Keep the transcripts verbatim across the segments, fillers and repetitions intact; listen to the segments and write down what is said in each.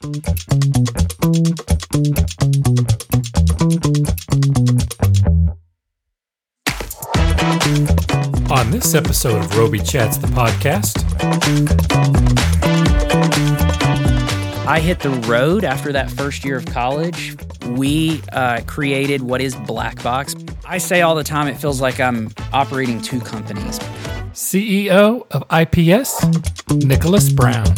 On this episode of Roby Chats, the podcast, I hit the road after that first year of college. We uh, created what is Black Box. I say all the time, it feels like I'm operating two companies. C E O of I P S, Nicholas Brown.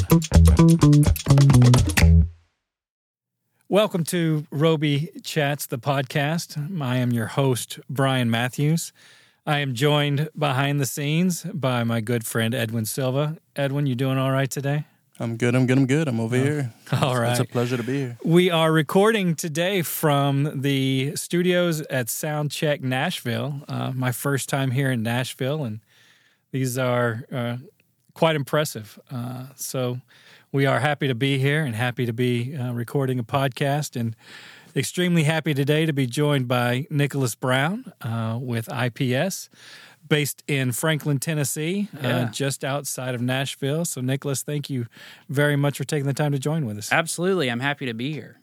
Welcome to Roby Chats, the podcast. I am your host, Brian Matthews. I am joined behind the scenes by my good friend, Edwin Silva. Edwin, you doing all right today? I'm good, I'm good, I'm good. I'm over oh, here. All right. It's a pleasure to be here. We are recording today from the studios at Soundcheck Nashville. Uh, my first time here in Nashville, and these are uh, quite impressive. Uh, so we are happy to be here and happy to be uh, recording a podcast, and extremely happy today to be joined by Nicholas Brown uh, with I P S, based in Franklin, Tennessee, yeah. uh, just outside of Nashville. So, Nicholas, thank you very much for taking the time to join with us. Absolutely. I'm happy to be here.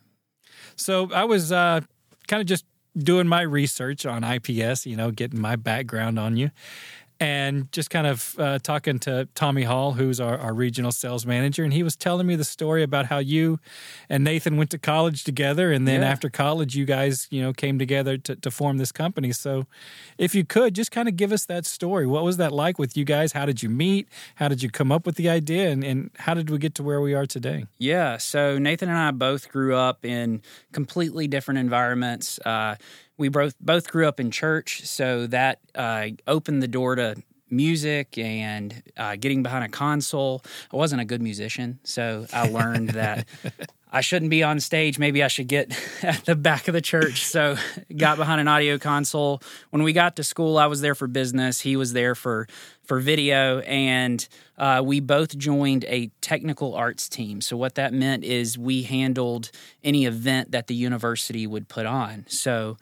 So, I was uh, kind of just doing my research on I P S, you know, getting my background on you, and just kind of uh, talking to Tommy Hall, who's our, our regional sales manager, and he was telling me the story about how you and Nathan went to college together, and then yeah. after college, you guys, you know, came together to, to form this company. So if you could, just kind of give us that story. What was that like with you guys? How did you meet? How did you come up with the idea? And, and how did we get to where we are today? Yeah, so Nathan and I both grew up in completely different environments. Uh We both both grew up in church, so that uh, opened the door to music and uh, getting behind a console. I wasn't a good musician, so I learned that I shouldn't be on stage. Maybe I should get at the back of the church, so got behind an audio console. When we got to school, I was there for business. He was there for, for video, and uh, we both joined a technical arts team. So what that meant is we handled any event that the university would put on. So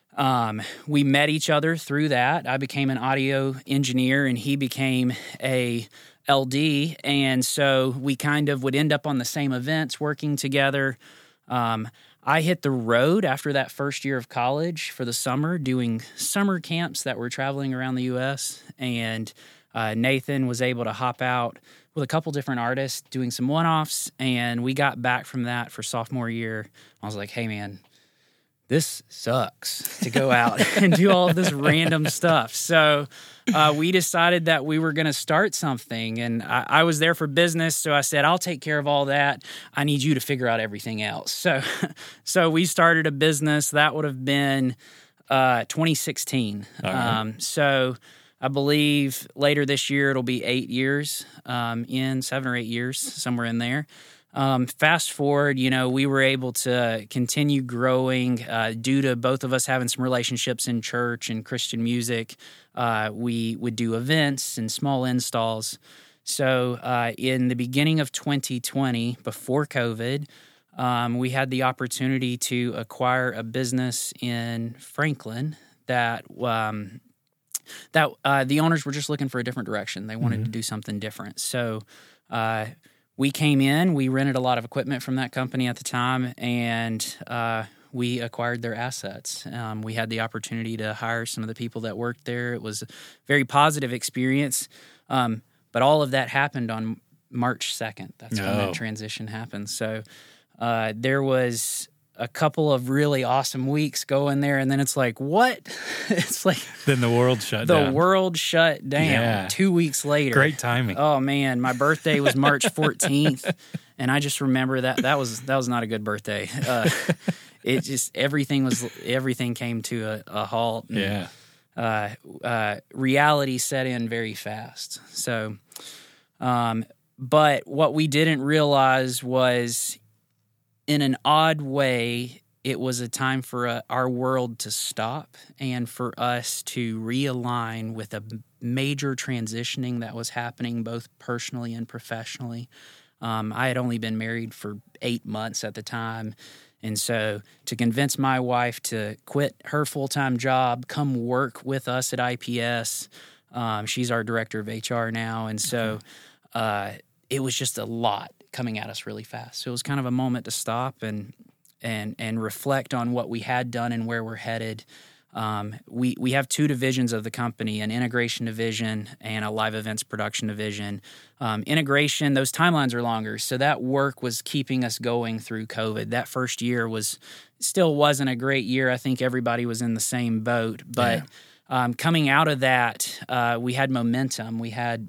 Um, we met each other through that. I became an audio engineer and he became a L D. And so we kind of would end up on the same events working together. Um, I hit the road after that first year of college for the summer, doing summer camps that were traveling around the U S. And uh, Nathan was able to hop out with a couple different artists doing some one-offs. And we got back from that for sophomore year. I was like, hey, man, this sucks to go out and do all of this random stuff. So uh, we decided that we were going to start something, and I, I was there for business, so I said, I'll take care of all that. I need you to figure out everything else. So so we started a business. That would have been uh, twenty sixteen. Right. Um, so I believe later this year it'll be eight years um, in, seven or eight years, somewhere in there. Um, fast forward, you know, we were able to continue growing uh, due to both of us having some relationships in church and Christian music. Uh, we would do events and small installs. So uh, in the beginning of twenty twenty, before COVID, um, we had the opportunity to acquire a business in Franklin that um, that uh, the owners were just looking for a different direction. They wanted mm-hmm. to do something different. So uh we came in, we rented a lot of equipment from that company at the time, and uh, we acquired their assets. Um, we had the opportunity to hire some of the people that worked there. It was a very positive experience, um, but all of that happened on March second. That's oh. when that transition happened. So uh, there was a couple of really awesome weeks going there, and then it's like, what? It's like then the world shut the down. The world shut down yeah. two weeks later. Great timing. Oh man, my birthday was March fourteenth, and I just remember that that was that was not a good birthday. Uh, it just everything was everything came to a, a halt. And, yeah. Uh, uh, reality set in very fast. So, um, but what we didn't realize was, in an odd way, it was a time for uh, our world to stop and for us to realign with a major transitioning that was happening both personally and professionally. Um, I had only been married for eight months at the time, and so to convince my wife to quit her full-time job, come work with us at I P S, um, she's our director of H R now, and so uh, it was just a lot coming at us really fast. So it was kind of a moment to stop and and and reflect on what we had done and where we're headed. Um, we we have two divisions of the company, an integration division and a live events production division. Um, integration, those timelines are longer, so that work was keeping us going through COVID. That first year was still wasn't a great year. I think everybody was in the same boat, but yeah. um, coming out of that, uh, we had momentum. We had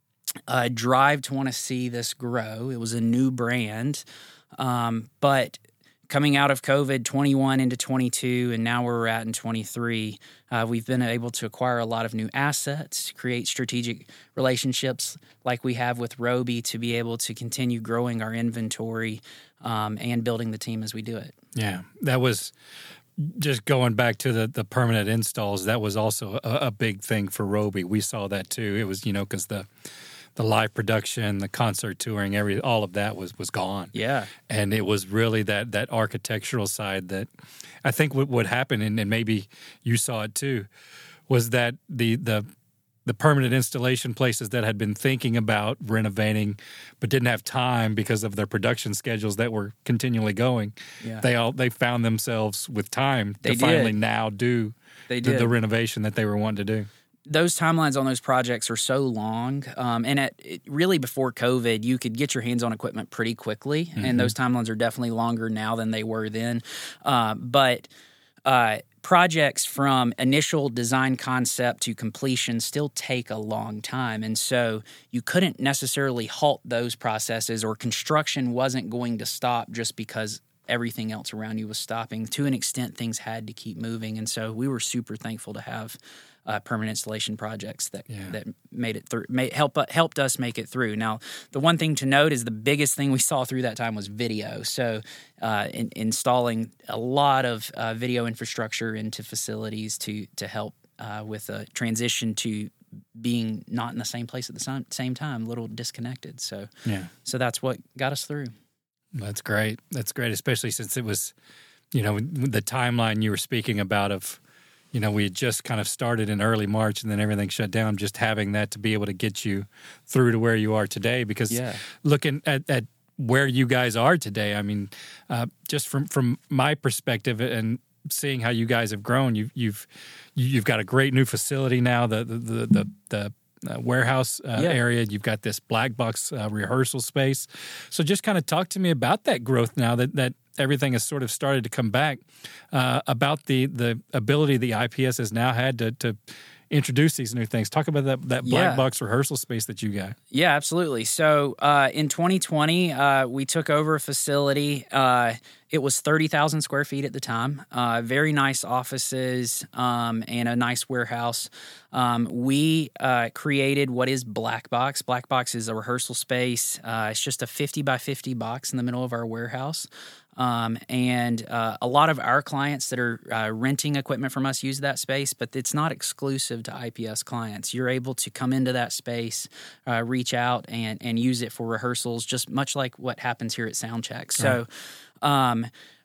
a drive to want to see this grow. It was a new brand, um, but coming out of COVID, twenty-one into twenty-two, and now where we're at in twenty-three, uh, we've been able to acquire a lot of new assets, create strategic relationships like we have with Roby to be able to continue growing our inventory um, and building the team as we do it. Yeah, that was just going back to the, the permanent installs. That was also a, a big thing for Roby. We saw that too. It was, you know, because the the live production, the concert touring, every all of that was was gone. Yeah, and it was really that that architectural side that I think what would happen, and, and maybe you saw it too, was that the the the permanent installation places that had been thinking about renovating but didn't have time because of their production schedules that were continually going. Yeah. They all they found themselves with time They to finally did. now do they the, did. the renovation that they were wanting to do. Those timelines on those projects are so long, um, and at, it, really before COVID, you could get your hands on equipment pretty quickly, mm-hmm. and those timelines are definitely longer now than they were then. Uh, but uh, projects from initial design concept to completion still take a long time, and so you couldn't necessarily halt those processes, or construction wasn't going to stop just because everything else around you was stopping. To an extent, things had to keep moving, and so we were super thankful to have Uh, permanent installation projects that yeah. that made it through, made, help helped us make it through. Now, the one thing to note is the biggest thing we saw through that time was video. So, uh, in, installing a lot of uh, video infrastructure into facilities to to help uh, with a transition to being not in the same place at the same time, a little disconnected. So, yeah. so that's what got us through. That's great. That's great, especially since it was, you know, the timeline you were speaking about of, you know, we had just kind of started in early March and then everything shut down, just having that to be able to get you through to where you are today. Because yeah. looking at, at where you guys are today, I mean, uh, just from, from my perspective and seeing how you guys have grown, you've you've you've got a great new facility now, the the the the, the uh, warehouse uh, yeah. area. You've got this black box uh, rehearsal space. So just kind of talk to me about that growth now that that. Everything has sort of started to come back, uh, about the the ability the I P S has now had to to introduce these new things. Talk about that that black yeah. box rehearsal space that you got. Yeah, absolutely. So uh, in twenty twenty, uh, we took over a facility. Uh, it was thirty thousand square feet at the time. Uh, very nice offices um, and a nice warehouse. Um, we uh, created what is Black Box. Black Box is a rehearsal space. Uh, it's just a fifty by fifty box in the middle of our warehouse. Um, and uh, a lot of our clients that are uh, renting equipment from us use that space, but it's not exclusive to I P S clients. You're able to come into that space, uh, reach out, and and use it for rehearsals, just much like what happens here at Soundcheck. So, um,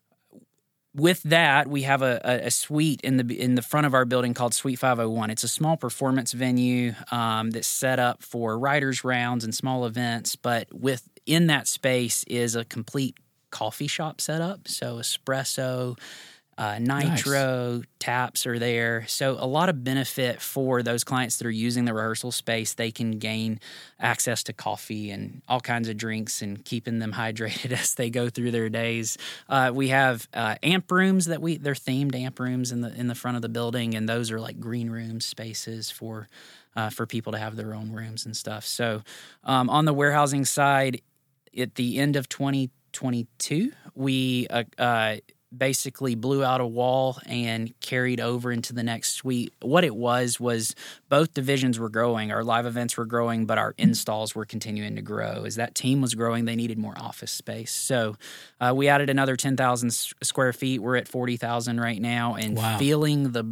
with that, we have a, a, a suite in the in the front of our building called Suite five oh one. It's a small performance venue um, that's set up for writers' rounds and small events, but within that space is a complete coffee shop setup. So espresso, uh, nitro, nice. Taps are there. So a lot of benefit for those clients that are using the rehearsal space. They can gain access to coffee and all kinds of drinks and keeping them hydrated as they go through their days. Uh, we have uh, amp rooms that we they're themed amp rooms in the in the front of the building, and those are like green room spaces for uh, for people to have their own rooms and stuff. So um, on the warehousing side, at the end of twenty twenty-two, we uh, uh, basically blew out a wall and carried over into the next suite. What it was was both divisions were growing. Our live events were growing, but our installs were continuing to grow. As that team was growing, they needed more office space. So uh, we added another ten thousand square feet. We're at forty thousand right now, and wow. feeling the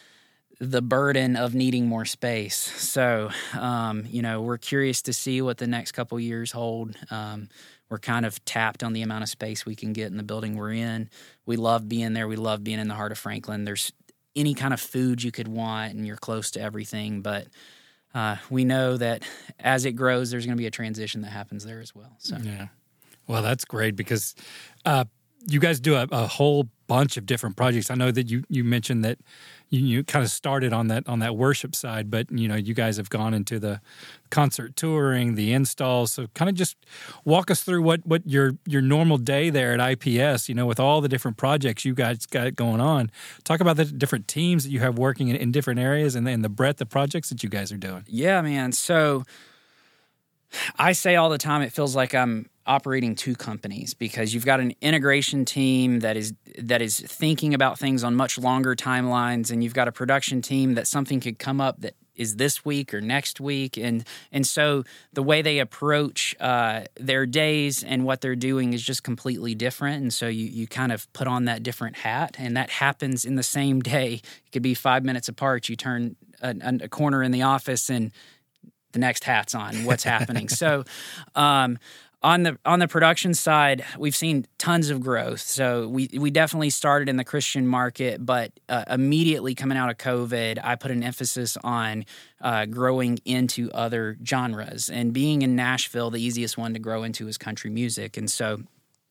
the burden of needing more space. So, um, you know, we're curious to see what the next couple years hold. Um, We're kind of tapped on the amount of space we can get in the building we're in. We love being there. We love being in the heart of Franklin. There's any kind of food you could want, and you're close to everything. But uh, we know that as it grows, there's going to be a transition that happens there as well. So yeah, Well, that's great because uh, you guys do a, a whole bunch of different projects. I know that you you mentioned that you, you kind of started on that on that worship side, but you know you guys have gone into the concert touring, the installs. So kind of just walk us through what what your your normal day there at I P S. You know, with all the different projects you guys got going on. Talk about the different teams that you have working in, in different areas, and then the breadth of projects that you guys are doing. Yeah, man. So I say all the time, it feels like I'm operating two companies because you've got an integration team that is that is thinking about things on much longer timelines, and you've got a production team that something could come up that is this week or next week, and and so the way they approach uh, their days and what they're doing is just completely different, and so you you kind of put on that different hat, and that happens in the same day. It could be five minutes apart. You turn a, a corner in the office and the next hat's on. What's happening? So, um, on the on the production side, we've seen tons of growth. So we we definitely started in the Christian market, but uh, immediately coming out of COVID, I put an emphasis on uh, growing into other genres. And being in Nashville, the easiest one to grow into is country music. And so,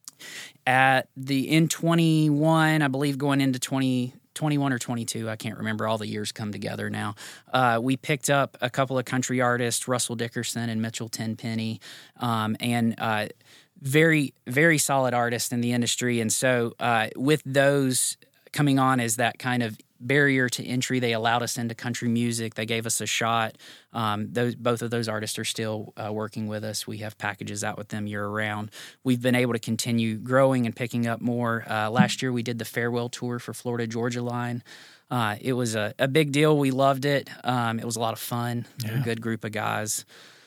at the in twenty-one, I believe, going into twenty. twenty-one or twenty-two, I can't remember. All the years come together now. Uh, we picked up a couple of country artists, Russell Dickerson and Mitchell Tenpenny, um, and uh, very, very solid artists in the industry. And so uh, with those coming on as that kind of barrier to entry, they allowed us into country music. They gave us a shot. Um, those both of those artists are still uh, working with us. We have packages out with them year round. We've been able to continue growing and picking up more. Uh, last year we did the farewell tour for Florida Georgia Line. Uh, it was a, a big deal. We loved it. Um, it was a lot of fun. Yeah. A good group of guys.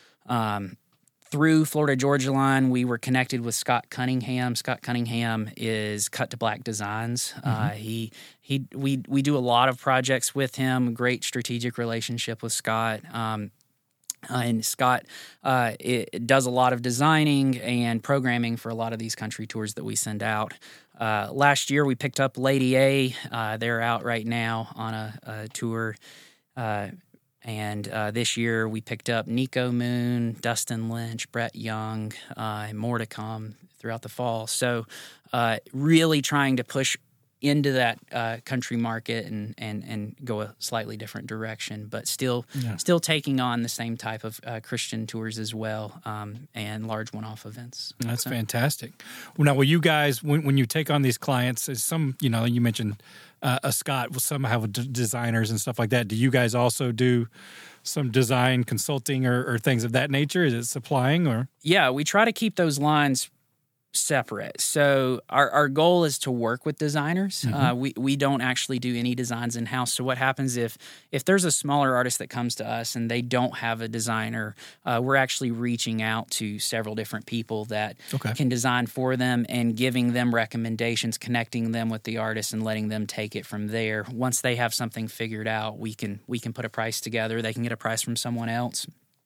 Um, Through Florida Georgia Line, we were connected with Scott Cunningham. Scott Cunningham is Cut to Black Designs. Mm-hmm. Uh, he he we we do a lot of projects with him. Great strategic relationship with Scott. Um, uh, and Scott uh, it does a lot of designing and programming for a lot of these country tours that we send out. Uh, last year, we picked up Lady A. Uh, they're out right now on a, a tour. Uh, And uh, this year we picked up Nico Moon, Dustin Lynch, Brett Young, uh, and more to come throughout the fall. So uh, really trying to push into that uh, country market and, and and go a slightly different direction, but still yeah. still taking on the same type of uh, Christian tours as well, um, and large one-off events. That's so. fantastic. Well, now, will you guys, when, when you take on these clients, some, you know, you mentioned uh, a Scott, will some have d- designers and stuff like that. Do you guys also do some design consulting or, or things of that nature? Is it supplying or? Yeah, we try to keep those lines separate. So our, our goal is to work with designers. Mm-hmm. Uh, we we don't actually do any designs in-house. So what happens if if there's a smaller artist that comes to us and they don't have a designer, uh, we're actually reaching out to several different people that okay. can design for them and giving them recommendations, connecting them with the artist and letting them take it from there. Once they have something figured out, we can we can put a price together. They can get a price from someone else.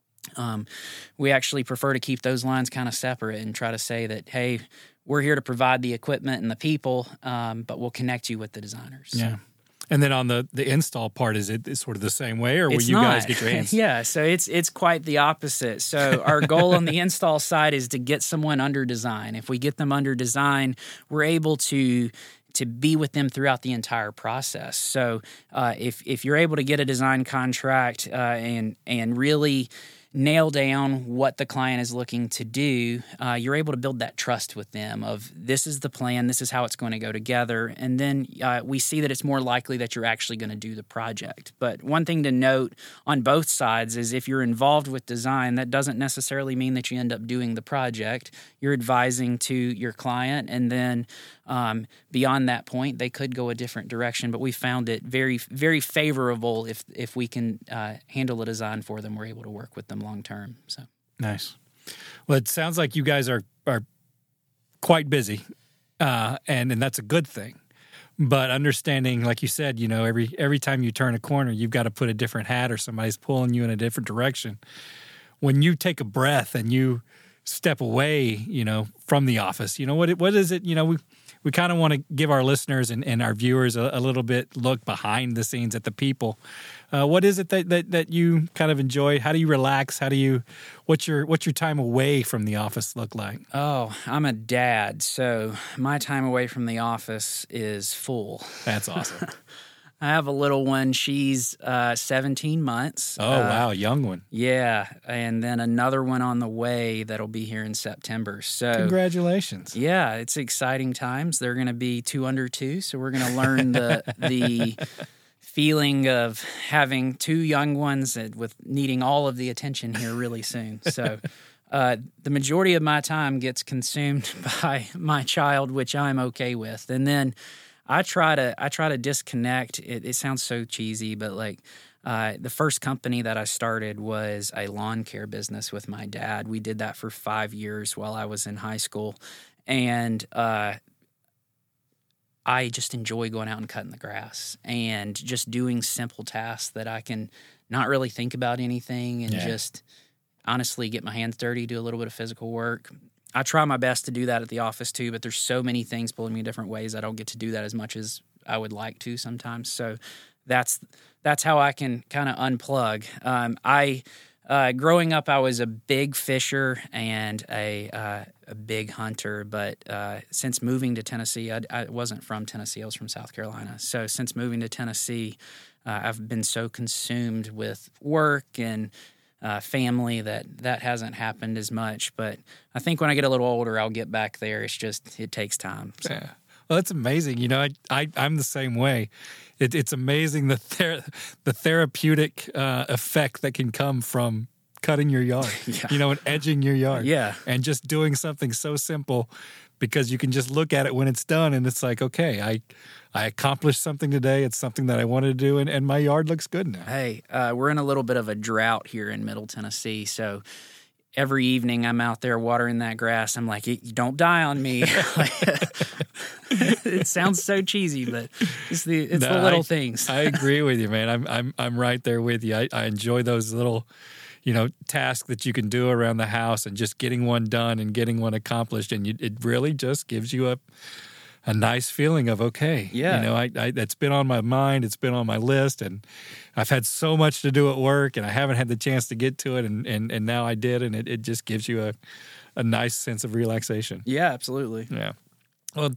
Um, we actually prefer to keep those lines kind of separate and try to say that, hey, we're here to provide the equipment and the people, um, but we'll connect you with the designers. Yeah. And then on the, the install part, is it sort of the same way, or will it's you not. guys get your hands? Yeah, so it's it's quite the opposite. So our goal on the install side is to get someone under design. If we get them under design, we're able to to be with them throughout the entire process. So uh, if if you're able to get a design contract uh, and and really nail down what the client is looking to do, uh, you're able to build that trust with them of this is the plan, this is how it's going to go together, and then uh, we see that it's more likely that you're actually going to do the project. But one thing to note on both sides is if you're involved with design, that doesn't necessarily mean that you end up doing the project. You're advising to your client, and then um, beyond that point, they could go a different direction. But we found it very, very favorable if if we can uh, handle a design for them. We're able to work with them long term. So nice. Well, it sounds like you guys are are quite busy, uh, and and that's a good thing. But understanding, like you said, you know, every every time you turn a corner, you've got to put a different hat, or somebody's pulling you in a different direction. When you take a breath and you step away, you know, from the office? You know, what what is it? You know, we we kind of want to give our listeners and, and our viewers a, a little bit look behind the scenes at the people. Uh, what is it that, that that you kind of enjoy? How do you relax? How do you what's your what's your time away from the office look like? Oh, I'm a dad, so my time away from the office is full. That's awesome. I have a little one. She's uh, seventeen months. Oh, uh, wow. Young one. Yeah. And then another one on the way that'll be here in September. So, congratulations. Yeah, it's exciting times. They're going to be two under two. So, we're going to learn the, the feeling of having two young ones with needing all of the attention here really soon. So, uh, the majority of my time gets consumed by my child, which I'm okay with. And then I try to I try to disconnect. It, it sounds so cheesy, but like uh, the first company that I started was a lawn care business with my dad. We did that for five years while I was in high school, and uh, I just enjoy going out and cutting the grass and just doing simple tasks that I can not really think about anything and Yeah. just honestly get my hands dirty, do a little bit of physical work. I try my best to do that at the office too, but there's so many things pulling me different ways. I don't get to do that as much as I would like to sometimes. So that's that's how I can kind of unplug. Um, I uh, growing up, I was a big fisher and a uh, a big hunter. But uh, since moving to Tennessee, I, I wasn't from Tennessee. I was from South Carolina. So since moving to Tennessee, uh, I've been so consumed with work and Uh, family that that hasn't happened as much. But I think when I get a little older, I'll get back there. It's just, it takes time. So. Yeah. Well, that's amazing. You know, I, I, I'm the same way. It, it's amazing the ther- the therapeutic uh, effect that can come from cutting your yard, Yeah. you know, and edging your yard. Yeah. And just doing something so simple because you can just look at it when it's done and it's like, okay, I I accomplished something today. It's something that I wanted to do, and, and my yard looks good now. Hey, uh, we're in a little bit of a drought here in Middle Tennessee, so every evening I'm out there watering that grass. I'm like, "You don't die on me." It sounds so cheesy, but it's the it's No, the little I, things. I agree with you, man. I'm I'm I'm right there with you. I, I enjoy those little, you know, tasks that you can do around the house and just getting one done and getting one accomplished, and you, it really just gives you a a nice feeling of, okay, Yeah. you know, I, I that's been on my mind, it's been on my list, and I've had so much to do at work, and I haven't had the chance to get to it, and and, and now I did, and it, it just gives you a, a nice sense of relaxation. Yeah, absolutely. Yeah. Well,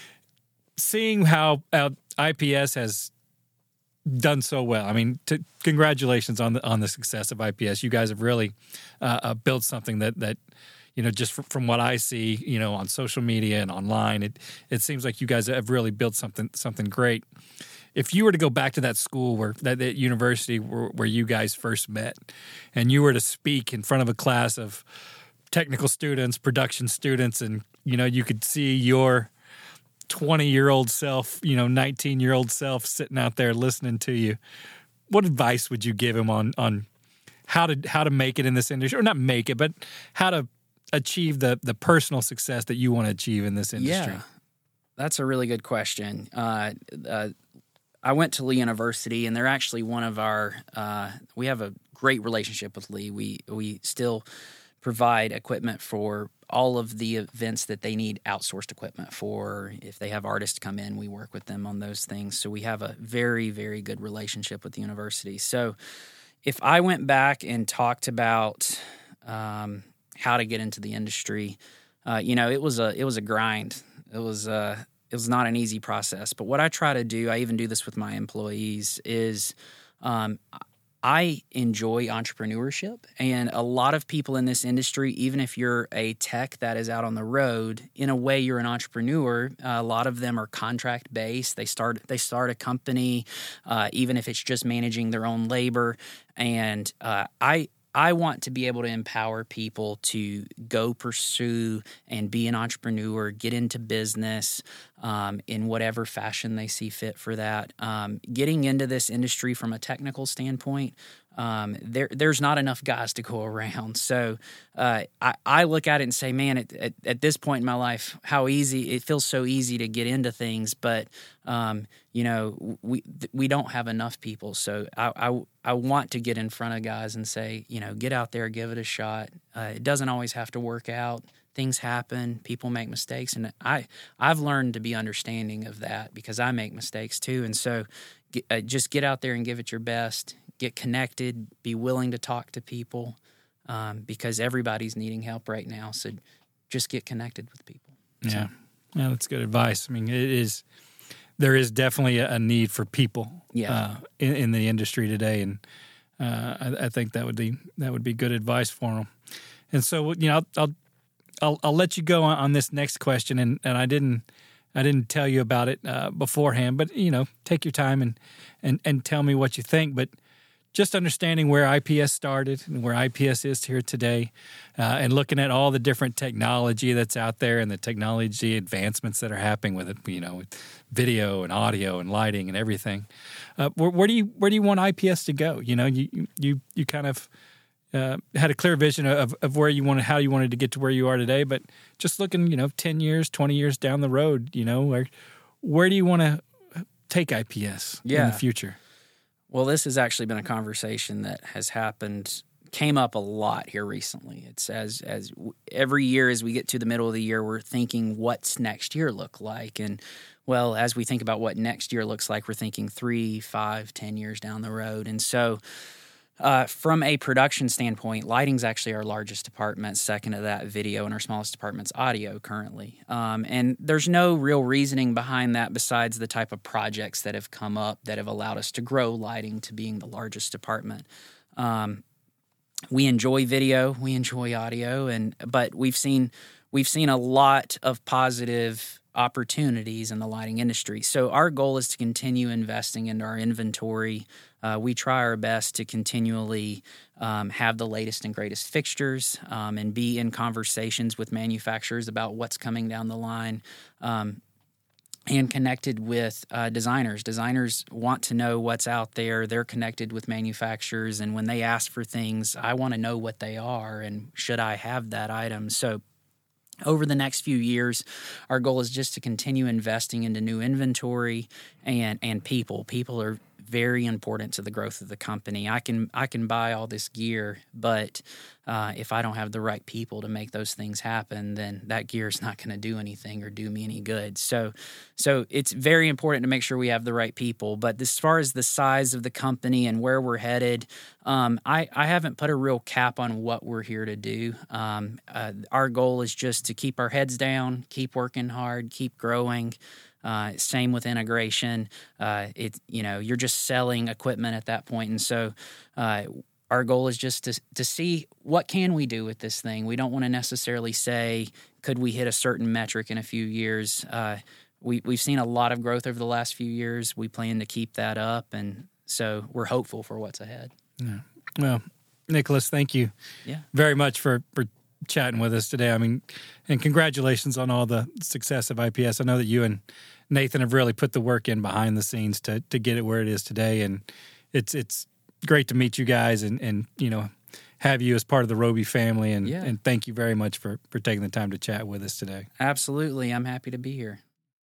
seeing how uh, I P S has done so well, I mean, to, congratulations on the on the success of I P S. You guys have really uh, uh, built something that that. You know, just from what I see, you know, on social media and online, it it seems like you guys have really built something something great. If you were to go back to that school where that, that university where, where you guys first met, and you were to speak in front of a class of technical students, production students, and you know, you could see your twenty year old self, you know, nineteen year old self sitting out there listening to you, what advice would you give him on on how to how to make it in this industry, or not make it, but how to achieve the the personal success that you want to achieve in this industry? Yeah, that's a really good question. Uh, uh, I went to Lee University, and they're actually one of our. Uh, we have a great relationship with Lee. We we still provide equipment for all of the events that they need outsourced equipment for. If they have artists come in, we work with them on those things. So we have a very, very good relationship with the university. So if I went back and talked about um, how to get into the industry, uh, you know, it was a it was a grind. It was uh, it was not an easy process. But what I try to do, I even do this with my employees, is um, I enjoy entrepreneurship, and a lot of people in this industry, even if you're a tech that is out on the road, in a way you're an entrepreneur. Uh, a lot of them are contract based. They start they start a company, uh, even if it's just managing their own labor. And uh, I I want to be able to empower people to go pursue and be an entrepreneur, get into business um, in whatever fashion they see fit for that. Um, getting into this industry from a technical standpoint, um, there there's not enough guys to go around. So uh, I, I look at it and say, man, at, at, at this point in my life, how easy it feels so easy to get into things, but um, you know we we don't have enough people. So I, I I want to get in front of guys and say, you know, get out there, give it a shot. Uh, it doesn't always have to work out. Things happen. People make mistakes, and I I've learned to be understanding of that because I make mistakes too. And so, get, uh, just get out there and give it your best. Get connected. Be willing to talk to people um, because everybody's needing help right now. So, just get connected with people. Yeah, so. yeah, that's good advice. I mean, it is there is definitely a, a need for people. Yeah. Uh, in, in the industry today, and uh, I, I think that would be that would be good advice for them. And so, you know, I'll. I'll I'll, I'll let you go on, on this next question, and, and I didn't I didn't tell you about it uh, beforehand, but you know, take your time and, and and tell me what you think. But just understanding where I P S started and where I P S is here today, uh, and looking at all the different technology that's out there and the technology advancements that are happening with it, you know, with video and audio and lighting and everything. Uh, where, where do you where do you want I P S to go? You know, you you you kind of. Uh, had a clear vision of, of where you wanted, how you wanted to get to where you are today, but just looking, you know, ten years, twenty years down the road, you know, where, where do you want to take I P S yeah. in the future? Well, this has actually been a conversation that has happened, came up a lot here recently. It's as, as every year as we get to the middle of the year, we're thinking what's next year look like. And well, as we think about what next year looks like, we're thinking three, five, ten years down the road. And so, Uh, from a production standpoint, lighting's actually our largest department. Second to that, video, and our smallest department's audio currently. Um, and there's no real reasoning behind that besides the type of projects that have come up that have allowed us to grow lighting to being the largest department. Um, we enjoy video, we enjoy audio, and but we've seen we've seen a lot of positive opportunities in the lighting industry. So our goal is to continue investing into our inventory. Uh, we try our best to continually um, have the latest and greatest fixtures um, and be in conversations with manufacturers about what's coming down the line um, and connected with uh, designers. Designers want to know what's out there. They're connected with manufacturers, and when they ask for things, I want to know what they are and should I have that item. So over the next few years, our goal is just to continue investing into new inventory and and people. People are very important to the growth of the company. I can I can buy all this gear, but uh, if I don't have the right people to make those things happen, then that gear is not going to do anything or do me any good. So, so it's very important to make sure we have the right people. But as far as the size of the company and where we're headed, um, I, I haven't put a real cap on what we're here to do. Um, uh, our goal is just to keep our heads down, keep working hard, keep growing. Uh, same with integration. Uh, it you know you're just selling equipment at that point, and so uh, our goal is just to to see what can we do with this thing. We don't want to necessarily say could we hit a certain metric in a few years. Uh, we we've seen a lot of growth over the last few years. We plan to keep that up, and so we're hopeful for what's ahead. Yeah. Well, Nicholas, thank you yeah. very much for for chatting with us today. I mean, and congratulations on all the success of I P S. I know that you and Nathan have really put the work in behind the scenes to to get it where it is today, and it's it's great to meet you guys and, and you know have you as part of the Roby family, and, yeah. and thank you very much for, for taking the time to chat with us today. Absolutely. I'm happy to be here.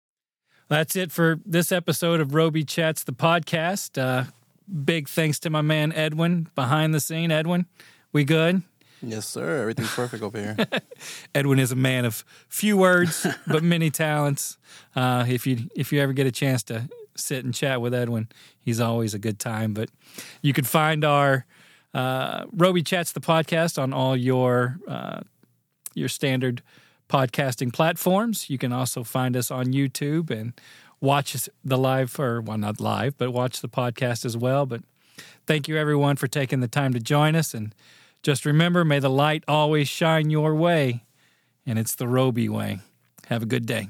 That's it for this episode of Roby Chats, the podcast. Uh, big thanks to my man Edwin behind the scene. Edwin, we good? Yes, sir. Everything's perfect over here. Edwin is a man of few words, but many talents. Uh, if you if you ever get a chance to sit and chat with Edwin, he's always a good time. But you can find our uh, Roby Chats, the podcast, on all your uh, your standard podcasting platforms. You can also find us on YouTube and watch the live, or well, not live, but watch the podcast as well. But thank you, everyone, for taking the time to join us. And just remember, may the light always shine your way, and it's the Roby way. Have a good day.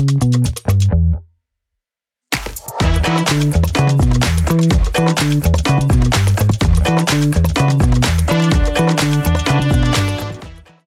Thank you.